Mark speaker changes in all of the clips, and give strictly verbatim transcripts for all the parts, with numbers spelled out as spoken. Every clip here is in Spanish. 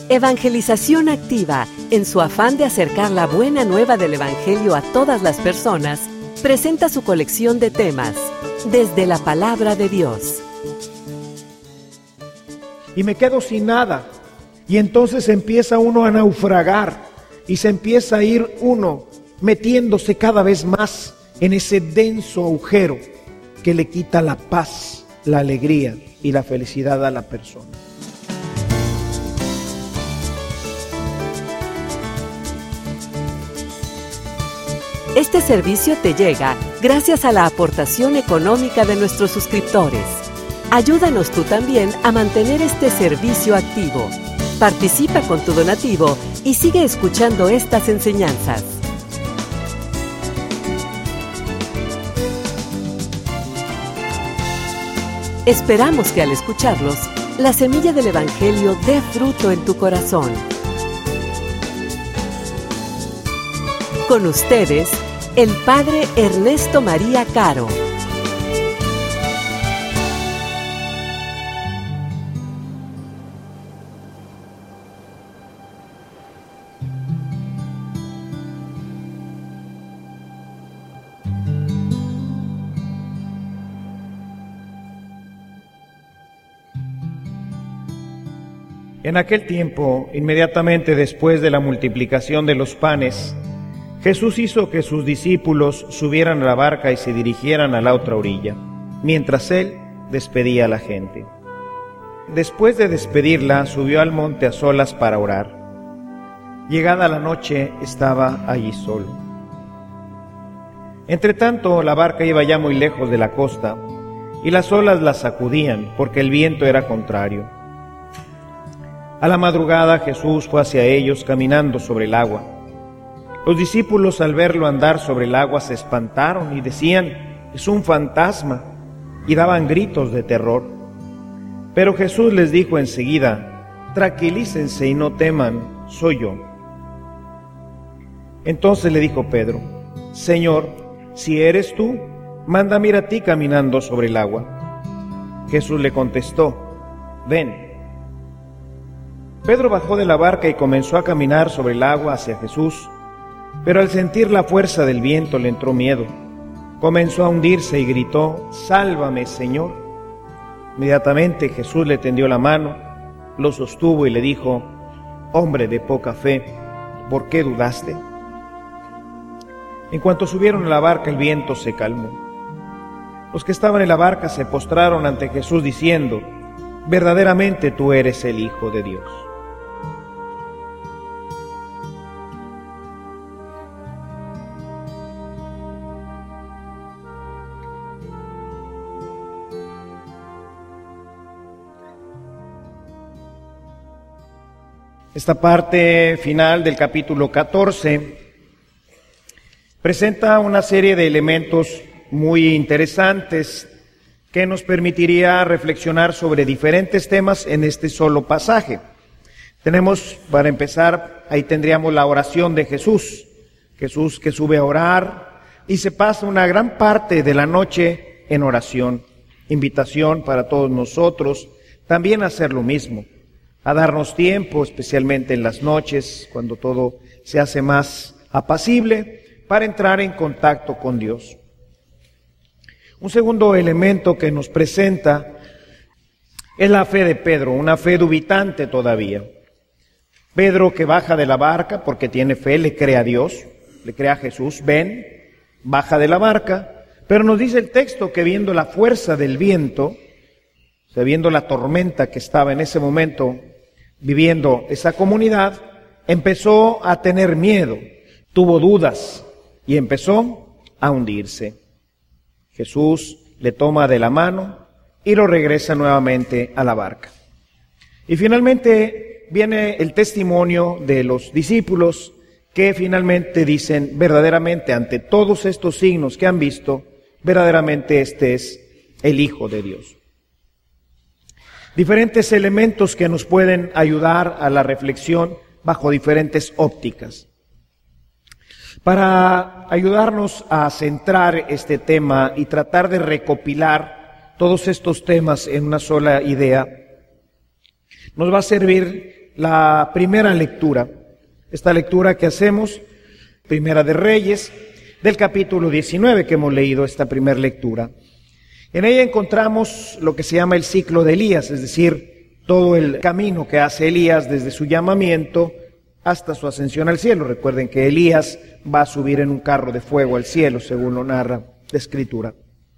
Speaker 1: Evangelización Activa, en su afán de acercar la buena nueva del Evangelio a todas las personas, presenta su colección de temas, Desde la Palabra de Dios.
Speaker 2: Y me quedo sin nada, y entonces empieza uno a naufragar, y se empieza a ir uno metiéndose cada vez más en ese denso agujero que le quita la paz, la alegría y la felicidad a la persona.
Speaker 1: Este servicio te llega gracias a la aportación económica de nuestros suscriptores. Ayúdanos tú también a mantener este servicio activo. Participa con tu donativo y sigue escuchando estas enseñanzas. Esperamos que al escucharlos, la semilla del Evangelio dé fruto en tu corazón. Con ustedes, el Padre Ernesto María Caro.
Speaker 2: En aquel tiempo, inmediatamente después de la multiplicación de los panes, Jesús hizo que sus discípulos subieran a la barca y se dirigieran a la otra orilla, mientras Él despedía a la gente. Después de despedirla, subió al monte a solas para orar. Llegada la noche, estaba allí solo. Entretanto, la barca iba ya muy lejos de la costa, y las olas la sacudían, porque el viento era contrario. A la madrugada, Jesús fue hacia ellos caminando sobre el agua. Los discípulos, al verlo andar sobre el agua, se espantaron y decían: «Es un fantasma», y daban gritos de terror. Pero Jesús les dijo enseguida: «Tranquilícense y no teman, soy yo». Entonces le dijo Pedro: «Señor, si eres tú, mándame ir a ti caminando sobre el agua». Jesús le contestó: «Ven». Pedro bajó de la barca y comenzó a caminar sobre el agua hacia Jesús. Pero al sentir la fuerza del viento le entró miedo. Comenzó a hundirse y gritó: «¡Sálvame, Señor!». Inmediatamente Jesús le tendió la mano, lo sostuvo y le dijo: «Hombre de poca fe, ¿por qué dudaste?». En cuanto subieron a la barca, el viento se calmó. Los que estaban en la barca se postraron ante Jesús diciendo: «Verdaderamente tú eres el Hijo de Dios». Esta parte final del capítulo catorce presenta una serie de elementos muy interesantes que nos permitiría reflexionar sobre diferentes temas en este solo pasaje. Tenemos, para empezar, ahí tendríamos la oración de Jesús. Jesús que sube a orar y se pasa una gran parte de la noche en oración. Invitación para todos nosotros también a hacer lo mismo, a darnos tiempo, especialmente en las noches, cuando todo se hace más apacible, para entrar en contacto con Dios. Un segundo elemento que nos presenta es la fe de Pedro, una fe dubitante todavía. Pedro, que baja de la barca porque tiene fe, le cree a Dios, le cree a Jesús, ven, baja de la barca, pero nos dice el texto que viendo la fuerza del viento, o sea, viendo la tormenta que estaba en ese momento viviendo esa comunidad, empezó a tener miedo, tuvo dudas y empezó a hundirse. Jesús le toma de la mano y lo regresa nuevamente a la barca. Y finalmente viene el testimonio de los discípulos que finalmente dicen: verdaderamente ante todos estos signos que han visto, verdaderamente este es el Hijo de Dios. Diferentes elementos que nos pueden ayudar a la reflexión bajo diferentes ópticas. Para ayudarnos a centrar este tema y tratar de recopilar todos estos temas en una sola idea, nos va a servir la primera lectura, esta lectura que hacemos, Primera de Reyes, del capítulo diecinueve que hemos leído, esta primera lectura. En ella encontramos lo que se llama el ciclo de Elías, es decir, todo el camino que hace Elías desde su llamamiento hasta su ascensión al cielo. Recuerden que Elías va a subir en un carro de fuego al cielo, según lo narra la Escritura.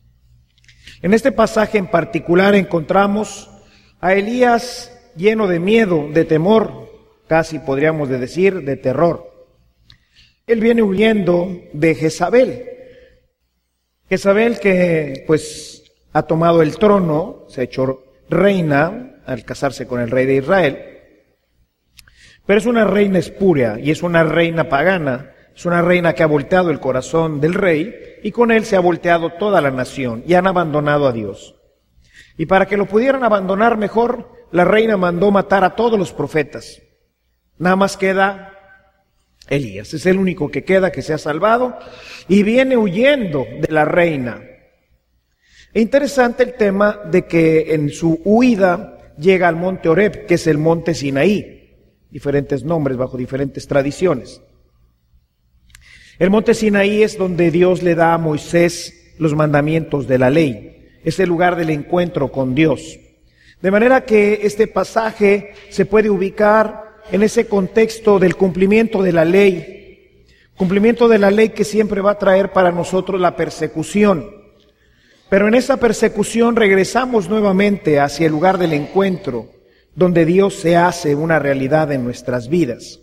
Speaker 2: En este pasaje en particular encontramos a Elías lleno de miedo, de temor, casi podríamos decir de terror. Él viene huyendo de Jezabel. Jezabel que pues ha tomado el trono, se ha hecho reina al casarse con el rey de Israel, pero es una reina espúrea y es una reina pagana, es una reina que ha volteado el corazón del rey y con él se ha volteado toda la nación y han abandonado a Dios. Y para que lo pudieran abandonar mejor, la reina mandó matar a todos los profetas. Nada más queda Elías, es el único que queda, que se ha salvado y viene huyendo de la reina. Es interesante el tema de que en su huida llega al monte Horeb, que es el monte Sinaí, diferentes nombres bajo diferentes tradiciones. El monte Sinaí es donde Dios le da a Moisés los mandamientos de la ley, es el lugar del encuentro con Dios. De manera que este pasaje se puede ubicar en ese contexto del cumplimiento de la ley, cumplimiento de la ley que siempre va a traer para nosotros la persecución. Pero en esa persecución regresamos nuevamente hacia el lugar del encuentro, donde Dios se hace una realidad en nuestras vidas.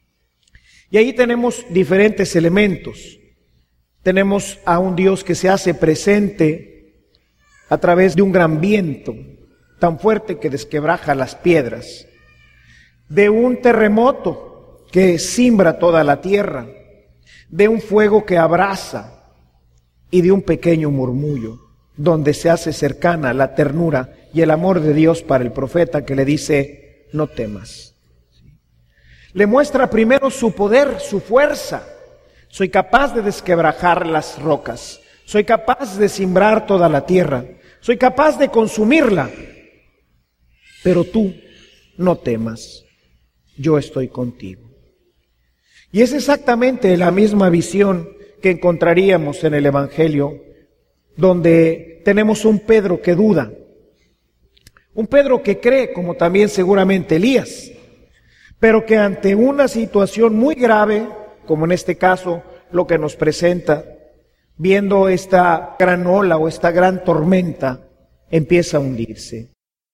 Speaker 2: Y ahí tenemos diferentes elementos. Tenemos a un Dios que se hace presente a través de un gran viento, tan fuerte que desquebraja las piedras, de un terremoto que simbra toda la tierra, de un fuego que abraza y de un pequeño murmullo, donde se hace cercana la ternura y el amor de Dios para el profeta que le dice, no temas. Le muestra primero su poder, su fuerza. Soy capaz de desquebrajar las rocas, soy capaz de simbrar toda la tierra, soy capaz de consumirla, pero tú no temas. Yo estoy contigo. Y es exactamente la misma visión que encontraríamos en el Evangelio, donde tenemos un Pedro que duda, un Pedro que cree, como también seguramente Elías, pero que ante una situación muy grave, como en este caso lo que nos presenta, viendo esta gran ola o esta gran tormenta, empieza a hundirse.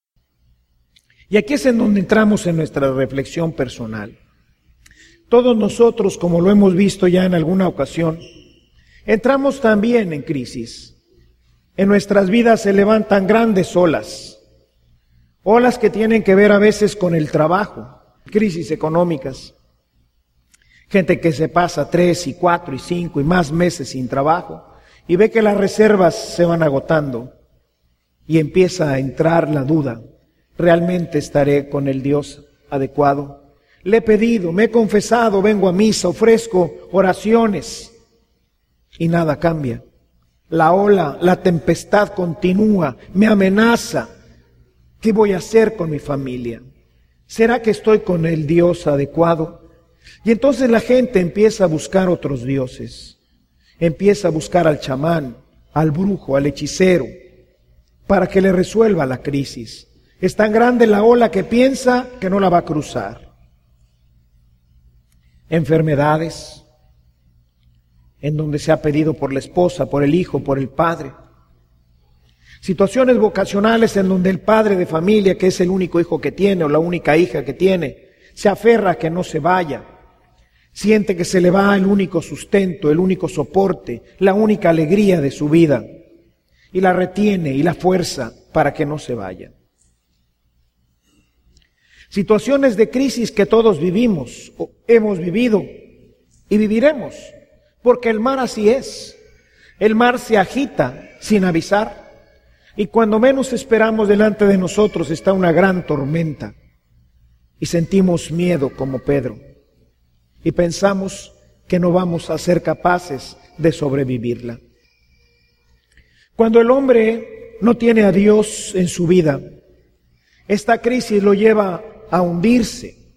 Speaker 2: Y aquí es en donde entramos en nuestra reflexión personal. Todos nosotros, como lo hemos visto ya en alguna ocasión, entramos también en crisis. En nuestras vidas se levantan grandes olas, olas que tienen que ver a veces con el trabajo, crisis económicas, gente que se pasa tres y cuatro y cinco y más meses sin trabajo y ve que las reservas se van agotando y empieza a entrar la duda. ¿Realmente estaré con el Dios adecuado? Le he pedido, me he confesado, vengo a misa, ofrezco oraciones y nada cambia. La ola, la tempestad continúa, me amenaza. ¿Qué voy a hacer con mi familia? ¿Será que estoy con el Dios adecuado? Y entonces la gente empieza a buscar otros dioses, empieza a buscar al chamán, al brujo, al hechicero, para que le resuelva la crisis. Es tan grande la ola que piensa que no la va a cruzar. Enfermedades, en donde se ha pedido por la esposa, por el hijo, por el padre. Situaciones vocacionales en donde el padre de familia, que es el único hijo que tiene o la única hija que tiene, se aferra a que no se vaya. Siente que se le va el único sustento, el único soporte, la única alegría de su vida. Y la retiene y la fuerza para que no se vaya. Situaciones de crisis que todos vivimos, o hemos vivido y viviremos, porque el mar así es. El mar se agita sin avisar y cuando menos esperamos delante de nosotros está una gran tormenta y sentimos miedo como Pedro y pensamos que no vamos a ser capaces de sobrevivirla. Cuando el hombre no tiene a Dios en su vida, esta crisis lo lleva a hundirse,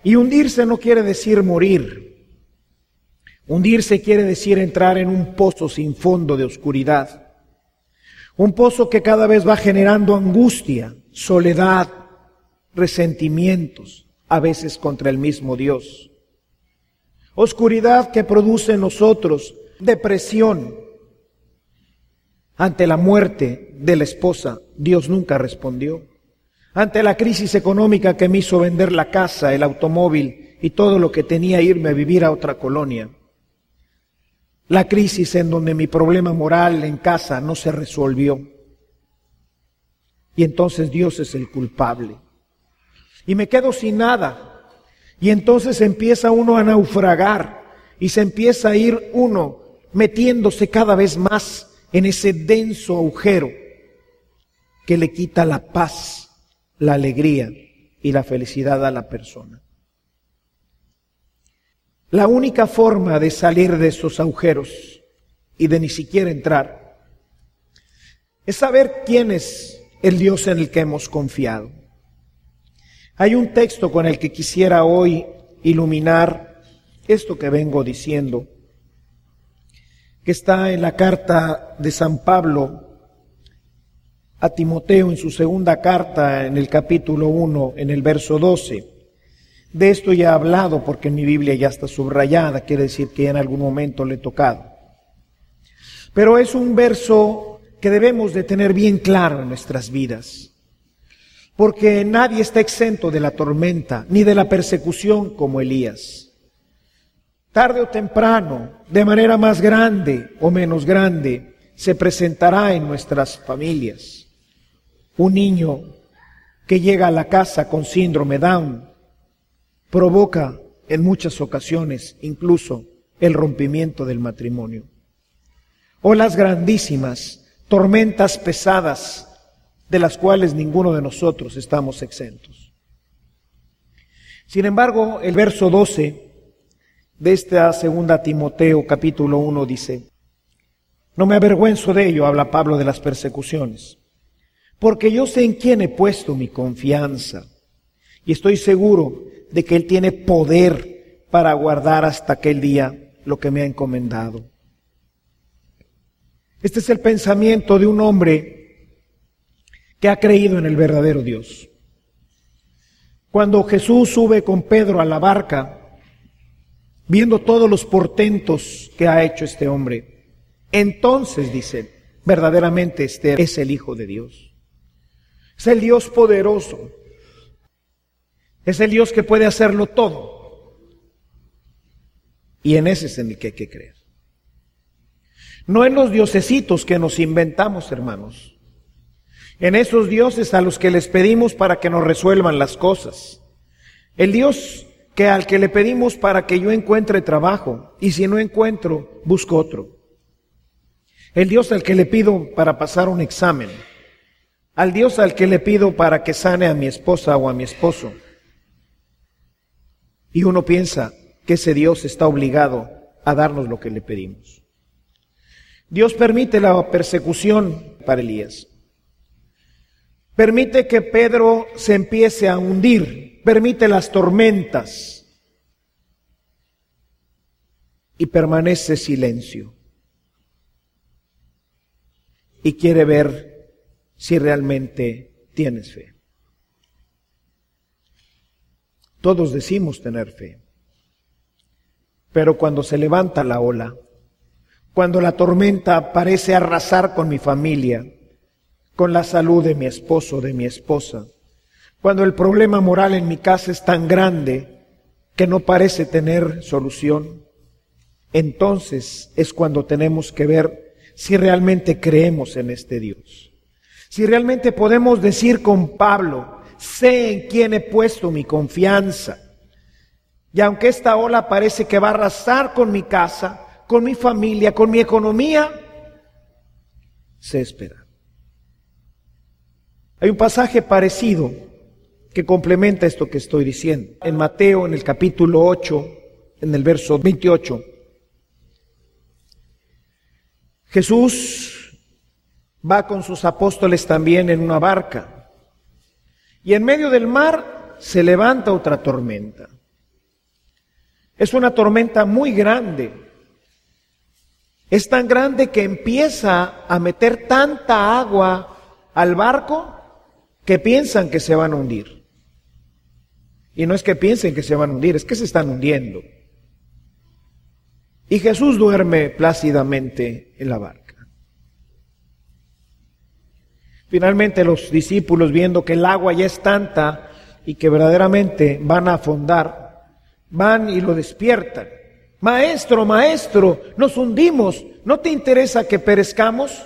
Speaker 2: Y hundirse no quiere decir morir. Hundirse quiere decir entrar en un pozo sin fondo de oscuridad. Un pozo que cada vez va generando angustia, soledad, resentimientos, a veces contra el mismo Dios. Oscuridad que produce en nosotros depresión. Ante la muerte de la esposa, Dios nunca respondió. Ante la crisis económica que me hizo vender la casa, el automóvil y todo lo que tenía, irme a vivir a otra colonia. La crisis en donde mi problema moral en casa no se resolvió. Y entonces Dios es el culpable. Y me quedo sin nada. Y entonces empieza uno a naufragar y se empieza a ir uno metiéndose cada vez más en ese denso agujero que le quita la paz, la alegría y la felicidad a la persona. La única forma de salir de esos agujeros y de ni siquiera entrar es saber quién es el Dios en el que hemos confiado. Hay un texto con el que quisiera hoy iluminar esto que vengo diciendo, que está en la carta de San Pablo a Timoteo, en su segunda carta, en el capítulo uno, en el verso doce. De esto ya he hablado porque en mi Biblia ya está subrayada, quiere decir que en algún momento le he tocado. Pero es un verso que debemos de tener bien claro en nuestras vidas, porque nadie está exento de la tormenta, ni de la persecución como Elías. Tarde o temprano, de manera más grande o menos grande, se presentará en nuestras familias un niño que llega a la casa con síndrome Down, provoca en muchas ocasiones incluso el rompimiento del matrimonio. Olas grandísimas, tormentas pesadas, de las cuales ninguno de nosotros estamos exentos. Sin embargo, el verso doce de esta segunda Timoteo capítulo uno dice: no me avergüenzo de ello, habla Pablo, de las persecuciones, porque yo sé en quién he puesto mi confianza y estoy seguro de que Él tiene poder para guardar hasta aquel día lo que me ha encomendado. Este es el pensamiento de un hombre que ha creído en el verdadero Dios. Cuando Jesús sube con Pedro a la barca, viendo todos los portentos que ha hecho este hombre, entonces dice, verdaderamente este es el Hijo de Dios. Es el Dios poderoso. Es el Dios que puede hacerlo todo. Y en ese es en el que hay que creer. No en los diosesitos que nos inventamos, hermanos. En esos dioses a los que les pedimos para que nos resuelvan las cosas. El Dios que al que le pedimos para que yo encuentre trabajo, y si no encuentro, busco otro. El Dios al que le pido para pasar un examen. Al Dios al que le pido para que sane a mi esposa o a mi esposo. Y uno piensa que ese Dios está obligado a darnos lo que le pedimos. Dios permite la persecución para Elías. Permite que Pedro se empiece a hundir. Permite las tormentas. Y permanece silencio. Y quiere ver si realmente tienes fe. Todos decimos tener fe. Pero cuando se levanta la ola, cuando la tormenta parece arrasar con mi familia, con la salud de mi esposo, de mi esposa, cuando el problema moral en mi casa es tan grande que no parece tener solución, entonces es cuando tenemos que ver si realmente creemos en este Dios. Si realmente podemos decir con Pablo, sé en quién he puesto mi confianza. Y aunque esta ola parece que va a arrasar con mi casa, con mi familia, con mi economía, sé esperar. Hay un pasaje parecido que complementa esto que estoy diciendo. En Mateo, en el capítulo ocho, en el verso veintiocho, Jesús va con sus apóstoles también en una barca. Y en medio del mar se levanta otra tormenta. Es una tormenta muy grande. Es tan grande que empieza a meter tanta agua al barco que piensan que se van a hundir. Y no es que piensen que se van a hundir, es que se están hundiendo. Y Jesús duerme plácidamente en la barca. Finalmente los discípulos, viendo que el agua ya es tanta y que verdaderamente van a afondar, van y lo despiertan. Maestro, maestro, nos hundimos, ¿no te interesa que perezcamos?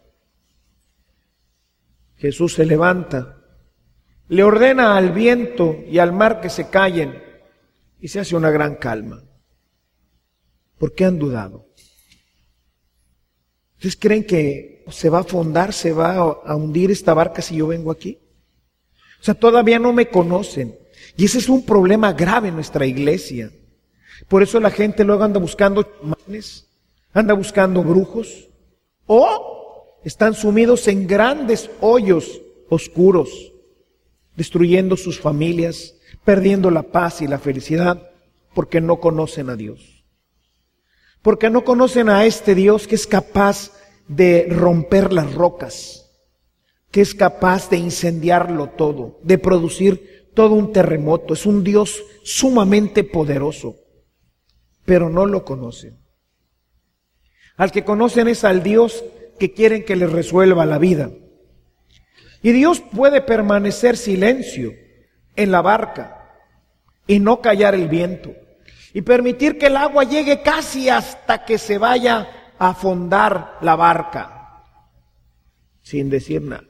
Speaker 2: Jesús se levanta, le ordena al viento y al mar que se callen y se hace una gran calma. ¿Por qué han dudado? ¿Ustedes creen que se va a afondar, se va a hundir esta barca si yo vengo aquí? O sea, todavía no me conocen. Y ese es un problema grave en nuestra iglesia. Por eso la gente luego anda buscando chamanes, anda buscando brujos, o están sumidos en grandes hoyos oscuros, destruyendo sus familias, perdiendo la paz y la felicidad, porque no conocen a Dios. Porque no conocen a este Dios que es capaz de romper las rocas, que es capaz de incendiarlo todo, de producir todo un terremoto. Es un Dios sumamente poderoso, pero no lo conocen. Al que conocen es al Dios que quieren que les resuelva la vida. Y Dios puede permanecer silencio en la barca y no callar el viento, y permitir que el agua llegue casi hasta que se vaya a afondar la barca, sin decir nada.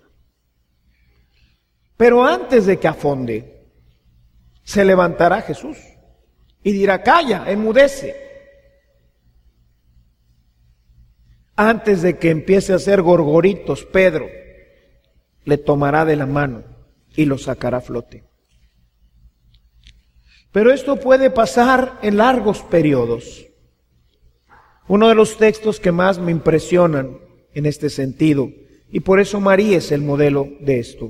Speaker 2: Pero antes de que afonde, se levantará Jesús y dirá: calla, enmudece. Antes de que empiece a hacer gorgoritos, Pedro le tomará de la mano y lo sacará a flote. Pero esto puede pasar en largos periodos. Uno de los textos que más me impresionan en este sentido, y por eso María es el modelo de esto.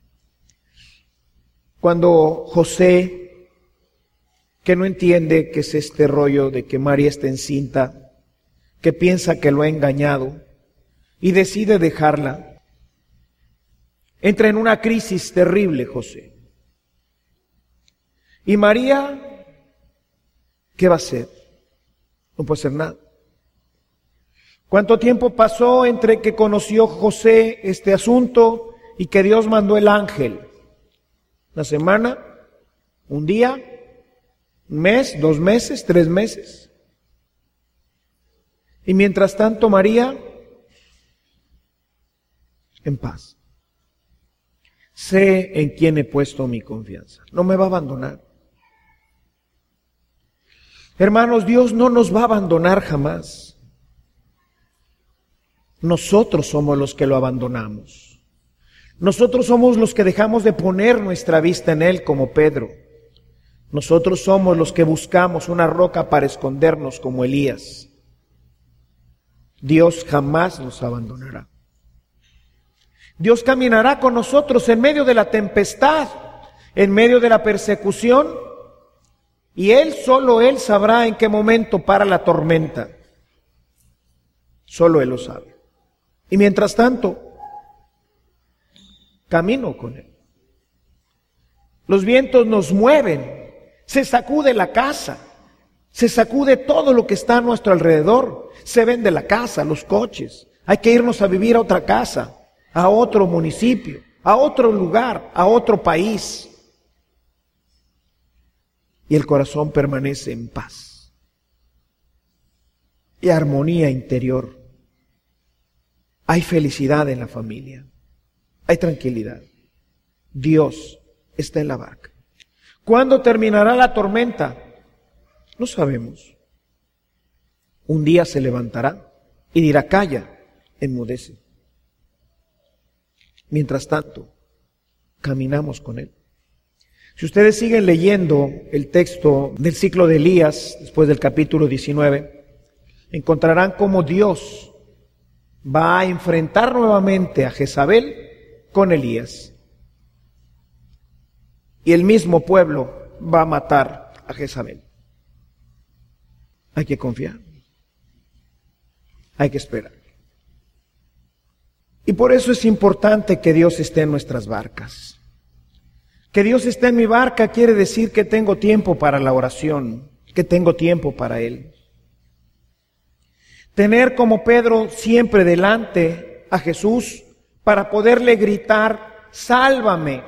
Speaker 2: Cuando José, que no entiende qué es este rollo de que María está encinta, que piensa que lo ha engañado y decide dejarla, entra en una crisis terrible José. ¿Y María qué va a hacer? No puede hacer nada. ¿Cuánto tiempo pasó entre que conoció José este asunto y que Dios mandó el ángel? ¿Una semana? ¿Un día? ¿Un mes? ¿Dos meses? ¿Tres meses? Y mientras tanto María, en paz. Sé en quién he puesto mi confianza. No me va a abandonar. Hermanos, Dios no nos va a abandonar jamás. Nosotros somos los que lo abandonamos. Nosotros somos los que dejamos de poner nuestra vista en Él como Pedro. Nosotros somos los que buscamos una roca para escondernos como Elías. Dios jamás nos abandonará. Dios caminará con nosotros en medio de la tempestad, en medio de la persecución, y Él, solo Él sabrá en qué momento para la tormenta. Solo Él lo sabe. Y mientras tanto, camino con Él. Los vientos nos mueven, se sacude la casa, se sacude todo lo que está a nuestro alrededor, se vende la casa, los coches, hay que irnos a vivir a otra casa, a otro municipio, a otro lugar, a otro país. Y el corazón permanece en paz y armonía interior. Hay felicidad en la familia, hay tranquilidad. Dios está en la barca. ¿Cuándo terminará la tormenta? No sabemos. Un día se levantará y dirá: calla, enmudece. Mientras tanto, caminamos con Él. Si ustedes siguen leyendo el texto del ciclo de Elías, después del capítulo diecinueve, encontrarán cómo Dios va a enfrentar nuevamente a Jezabel con Elías. Y el mismo pueblo va a matar a Jezabel. Hay que confiar. Hay que esperar. Y por eso es importante que Dios esté en nuestras barcas. Que Dios esté en mi barca quiere decir que tengo tiempo para la oración, que tengo tiempo para Él. Tener como Pedro siempre delante a Jesús para poderle gritar, sálvame.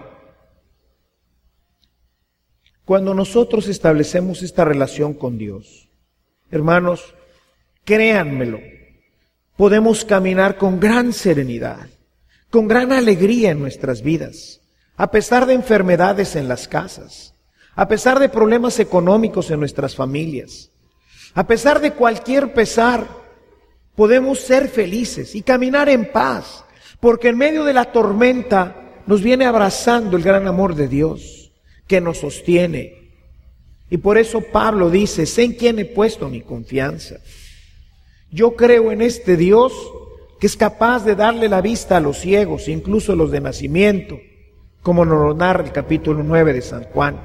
Speaker 2: Cuando nosotros establecemos esta relación con Dios, hermanos, créanmelo, podemos caminar con gran serenidad, con gran alegría en nuestras vidas, a pesar de enfermedades en las casas, a pesar de problemas económicos en nuestras familias, a pesar de cualquier pesar, podemos ser felices y caminar en paz, porque en medio de la tormenta nos viene abrazando el gran amor de Dios que nos sostiene. Y por eso Pablo dice, sé en quién he puesto mi confianza. Yo creo en este Dios que es capaz de darle la vista a los ciegos, incluso los de nacimiento, como nos lo narra el capítulo nueve de San Juan.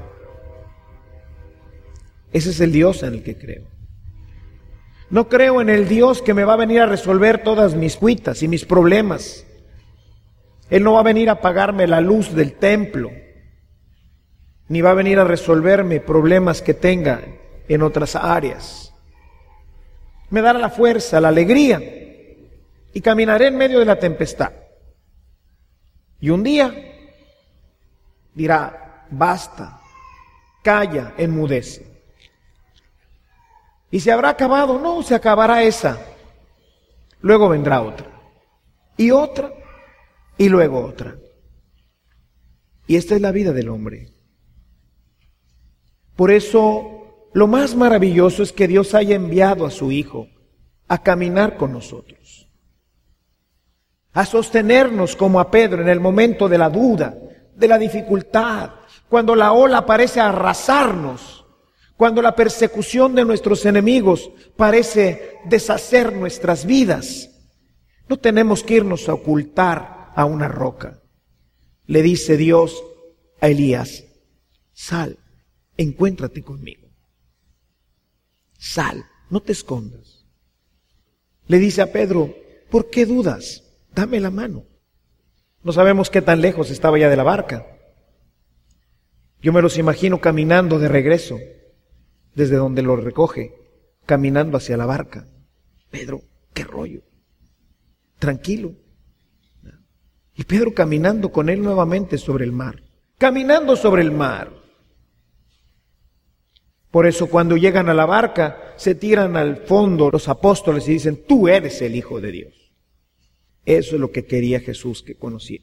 Speaker 2: Ese es el Dios en el que creo. No creo en el Dios que me va a venir a resolver todas mis cuitas y mis problemas. Él no va a venir a pagarme la luz del templo, ni va a venir a resolverme problemas que tenga en otras áreas. Me dará la fuerza, la alegría, y caminaré en medio de la tempestad. Y un día dirá, basta, calla, enmudece. ¿Y se habrá acabado? No, se acabará esa. Luego vendrá otra, y otra, y luego otra. Y esta es la vida del hombre. Por eso, lo más maravilloso es que Dios haya enviado a su Hijo a caminar con nosotros, a sostenernos como a Pedro en el momento de la duda, de la dificultad, cuando la ola parece arrasarnos, cuando la persecución de nuestros enemigos parece deshacer nuestras vidas. No tenemos que irnos a ocultar a una roca. Le dice Dios a Elías, sal, encuéntrate conmigo. Sal, no te escondas. Le dice a Pedro, ¿por qué dudas? Dame la mano. No sabemos qué tan lejos estaba ya de la barca. Yo me los imagino caminando de regreso, desde donde lo recoge, caminando hacia la barca. Pedro, qué rollo. Tranquilo. Y Pedro caminando con él nuevamente sobre el mar. Caminando sobre el mar. Por eso cuando llegan a la barca, se tiran al fondo los apóstoles y dicen, tú eres el Hijo de Dios. Eso es lo que quería Jesús que conocieran.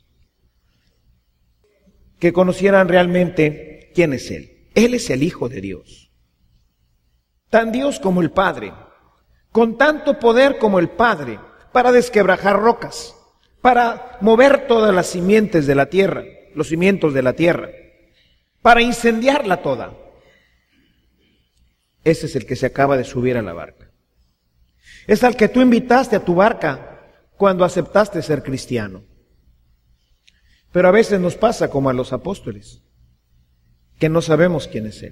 Speaker 2: Que conocieran realmente quién es Él. Él es el Hijo de Dios. Tan Dios como el Padre, con tanto poder como el Padre, para desquebrajar rocas, para mover todas las simientes de la tierra, los cimientos de la tierra, para incendiarla toda. Ese es el que se acaba de subir a la barca. Es al que tú invitaste a tu barca cuando aceptaste ser cristiano. Pero a veces nos pasa como a los apóstoles, que no sabemos quién es Él.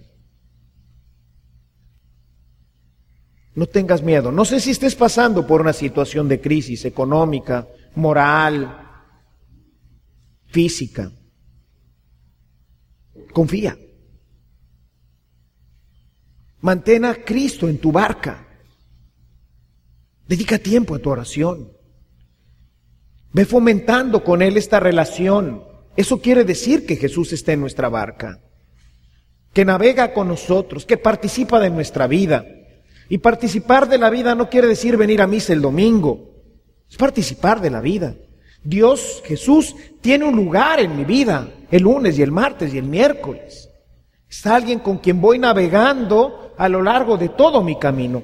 Speaker 2: No tengas miedo. No sé si estés pasando por una situación de crisis económica, moral, física. Confía. Mantén a Cristo en tu barca. Dedica tiempo a tu oración. Ve fomentando con Él esta relación. Eso quiere decir que Jesús está en nuestra barca, que navega con nosotros, que participa de nuestra vida. Y participar de la vida no quiere decir venir a misa el domingo, es participar de la vida. Dios, Jesús, tiene un lugar en mi vida, el lunes y el martes y el miércoles. Es alguien con quien voy navegando a lo largo de todo mi camino.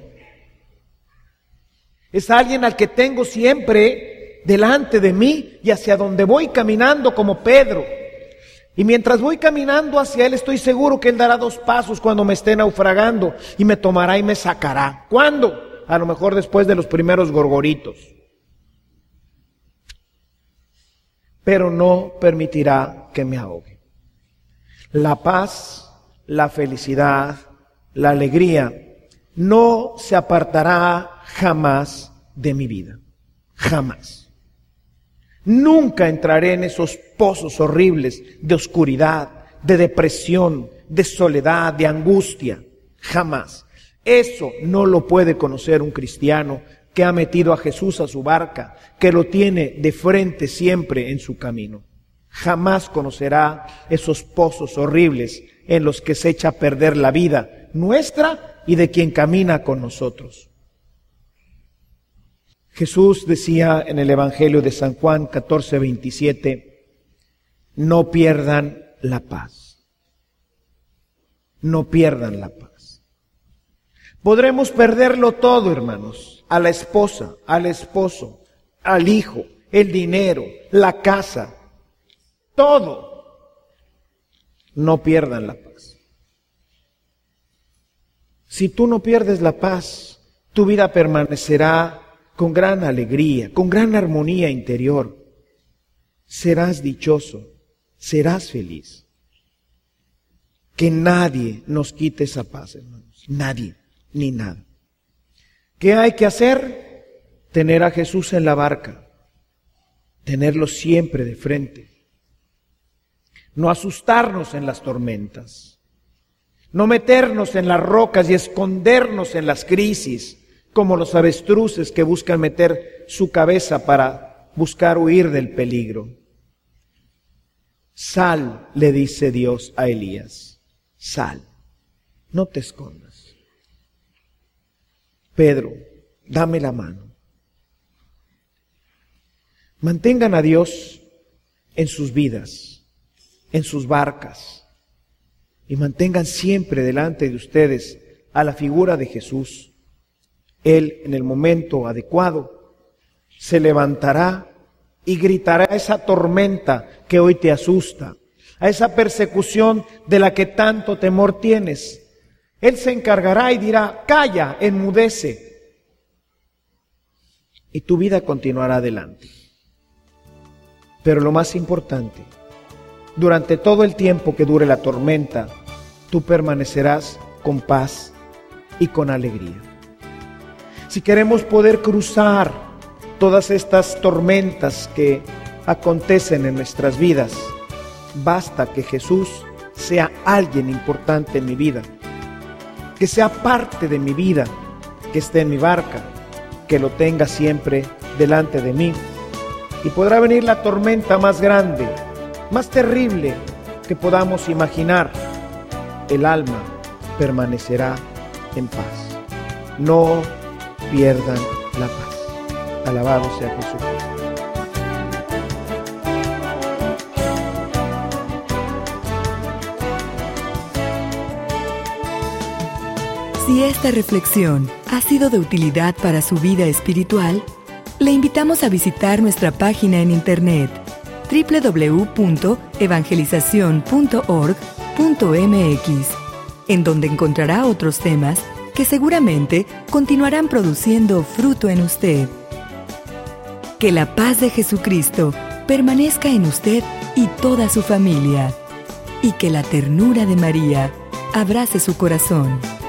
Speaker 2: Es alguien al que tengo siempre delante de mí y hacia donde voy caminando como Pedro. Y mientras voy caminando hacia Él, estoy seguro que Él dará dos pasos cuando me esté naufragando y me tomará y me sacará. ¿Cuándo? A lo mejor después de los primeros gorgoritos. Pero no permitirá que me ahogue. La paz, la felicidad, la alegría no se apartará jamás de mi vida. Jamás. Nunca entraré en esos pozos horribles de oscuridad, de depresión, de soledad, de angustia. Jamás. Eso no lo puede conocer un cristiano que ha metido a Jesús a su barca, que lo tiene de frente siempre en su camino. Jamás conocerá esos pozos horribles en los que se echa a perder la vida nuestra y de quien camina con nosotros. Jesús decía en el Evangelio de San Juan catorce veintisiete, no pierdan la paz. No pierdan la paz. Podremos perderlo todo, hermanos, a la esposa, al esposo, al hijo, el dinero, la casa, todo. No pierdan la paz. Si tú no pierdes la paz, tu vida permanecerá con gran alegría, con gran armonía interior. Serás dichoso, serás feliz. Que nadie nos quite esa paz, hermanos. Nadie, ni nada. ¿Qué hay que hacer? Tener a Jesús en la barca. Tenerlo siempre de frente. No asustarnos en las tormentas. No meternos en las rocas y escondernos en las crisis, como los avestruces que buscan meter su cabeza para buscar huir del peligro. Sal, le dice Dios a Elías, sal, no te escondas. Pedro, dame la mano. Mantengan a Dios en sus vidas, en sus barcas, y mantengan siempre delante de ustedes a la figura de Jesús. Él, en el momento adecuado, se levantará y gritará a esa tormenta que hoy te asusta, a esa persecución de la que tanto temor tienes. Él se encargará y dirá, calla, enmudece. Y tu vida continuará adelante. Pero lo más importante, durante todo el tiempo que dure la tormenta, tú permanecerás con paz y con alegría. Si queremos poder cruzar todas estas tormentas que acontecen en nuestras vidas, basta que Jesús sea alguien importante en mi vida, que sea parte de mi vida, que esté en mi barca, que lo tenga siempre delante de mí. Y podrá venir la tormenta más grande, más terrible que podamos imaginar. El alma permanecerá en paz. No pierdan la paz. Alabado sea Jesucristo.
Speaker 3: Si esta reflexión ha sido de utilidad para su vida espiritual, le invitamos a visitar nuestra página en internet doble u doble u doble u punto evangelización punto org punto m x, en donde encontrará otros temas que seguramente continuarán produciendo fruto en usted. Que la paz de Jesucristo permanezca en usted y toda su familia, y que la ternura de María abrace su corazón.